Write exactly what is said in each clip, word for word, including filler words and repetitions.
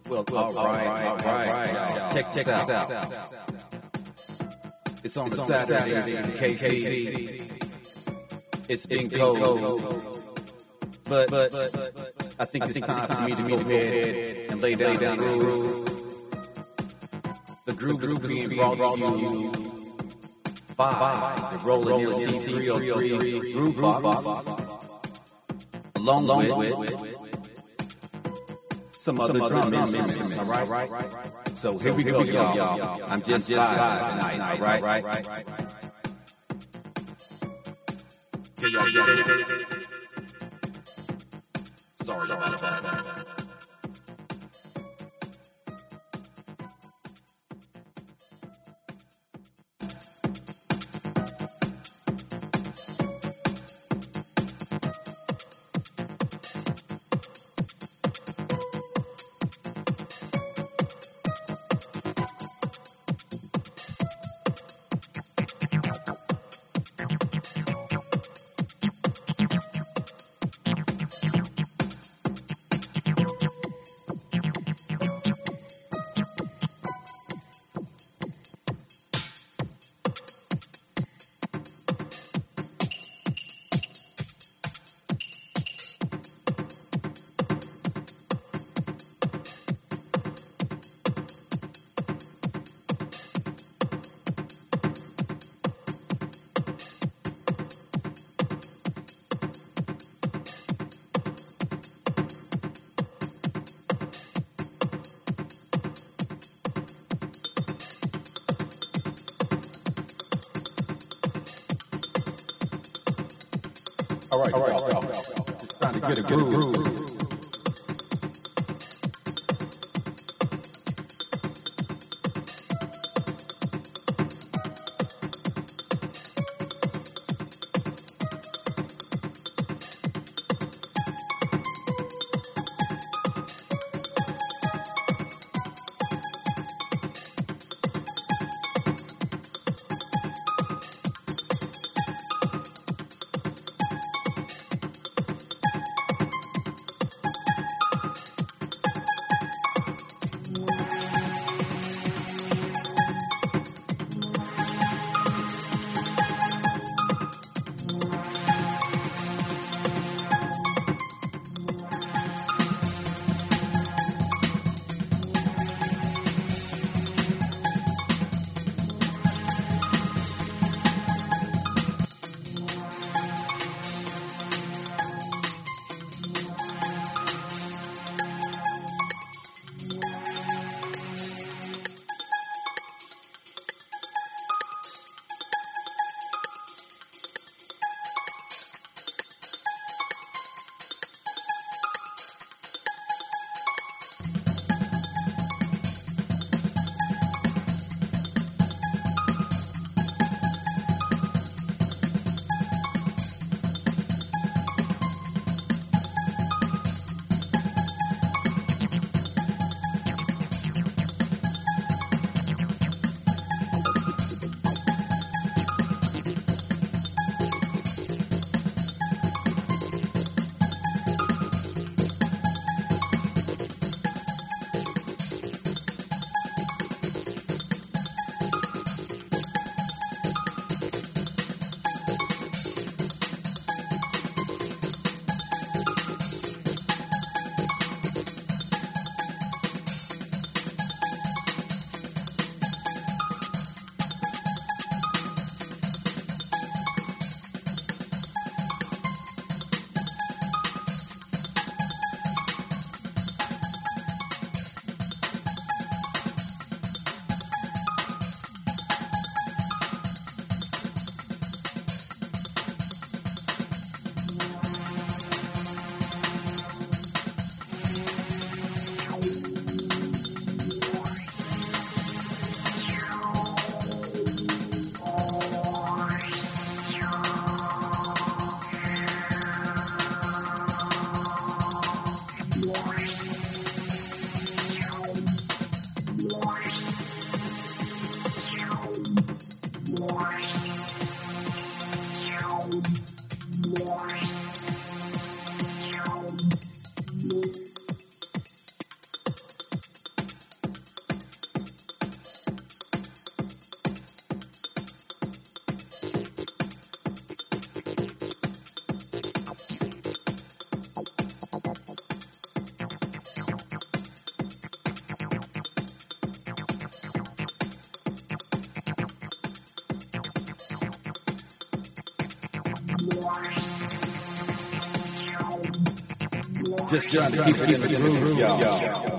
Well, all right, all right, all right, y'all. Check this out. It's on a Saturday in K C. It's been cold, but I think it's time for me to go ahead and lay down the groove. The groove is being brought to you by the Rolling Hill C three oh three Groove Box, along with some other drum instruments, all right? So here we go, y'all. I'm just vibing tonight, all right? Yeah, yeah, yeah, yeah. Sorry about that. All right, all right, all right, all right. Just trying to get a good groove. Just trying to keep it in the groove, y'all.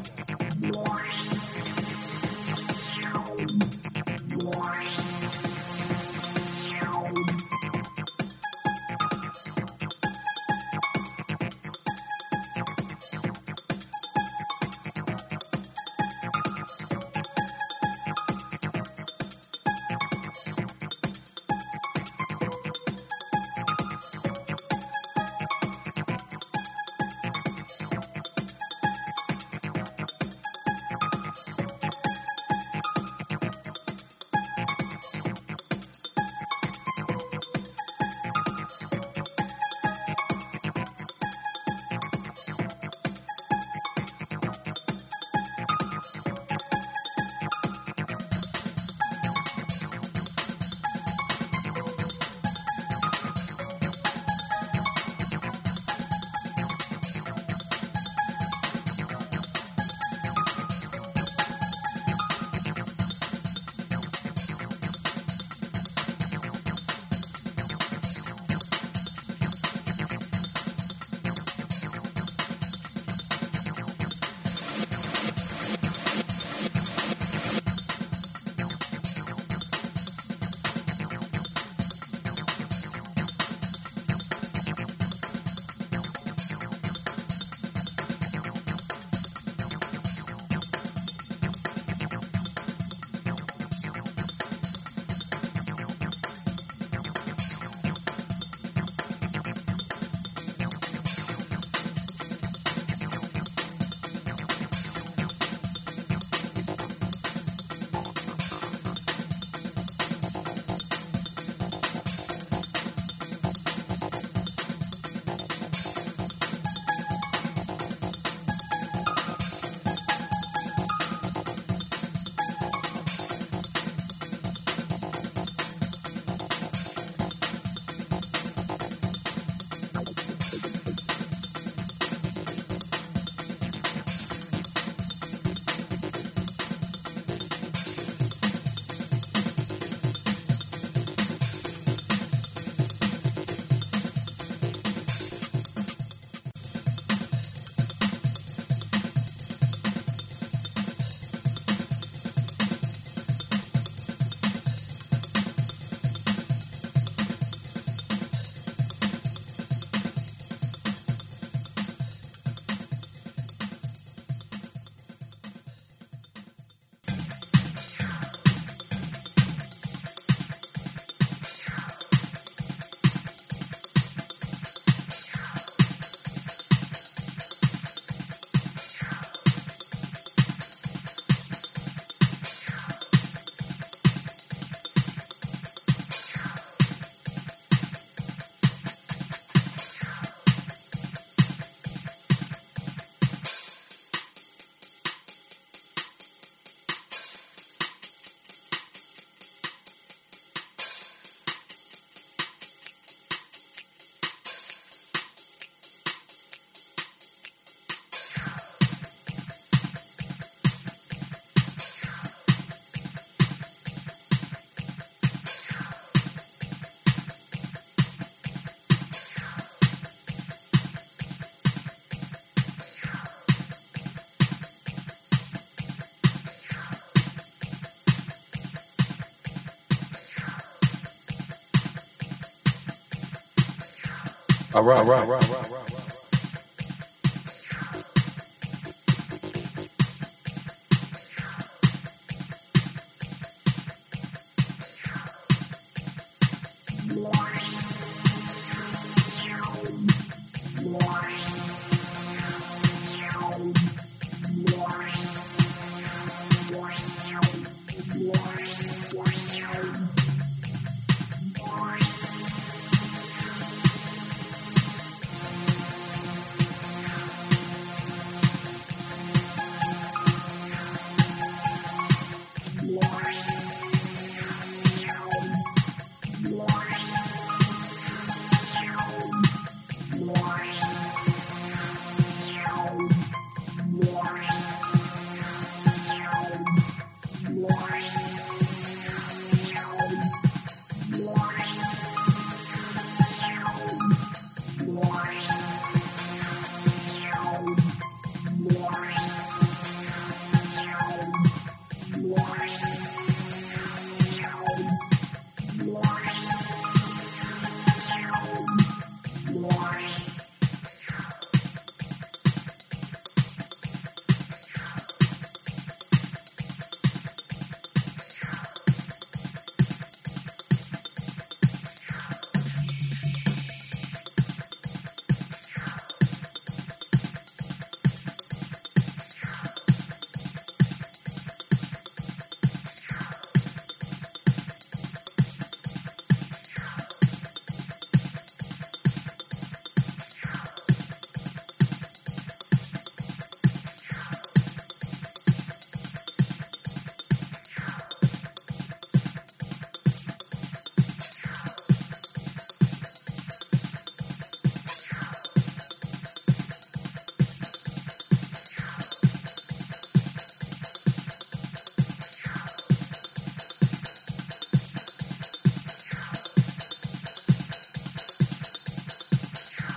All right, all right, all right, all right, all right.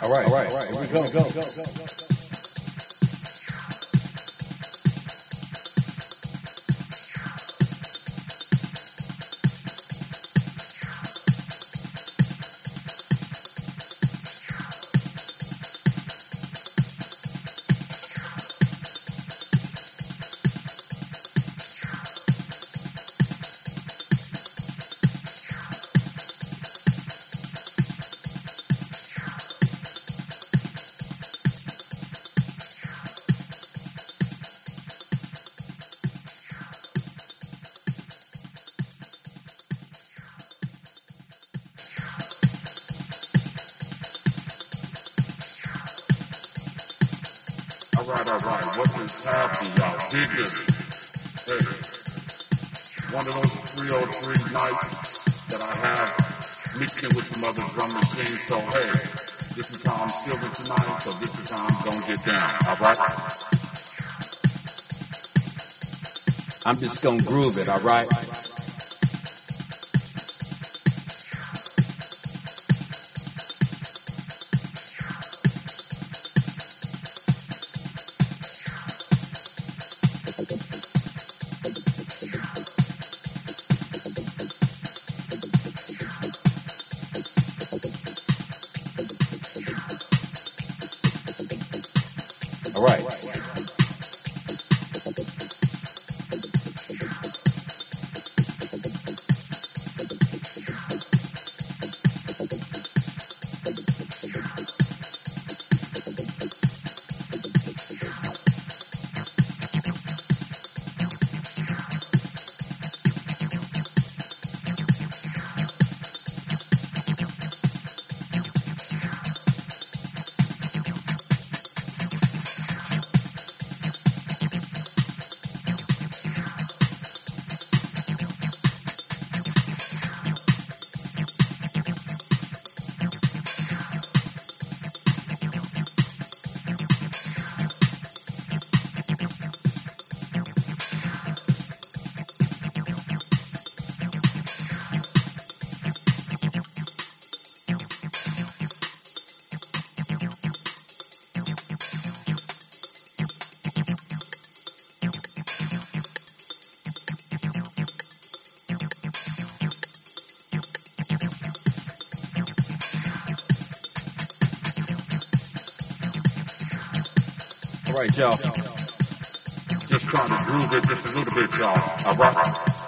All right, all right, all right. Here we go. Here we go. All right, all right, what is happening, y'all? Dig this. Hey, one of those three oh three nights that I have mixed in with some other drum machines. So, hey, this is how I'm feeling tonight, so this is how I'm gonna get down, all right? I'm just gonna groove it, all right? All right. All right, y'all. Just trying to groove it just a little bit, y'all, all right?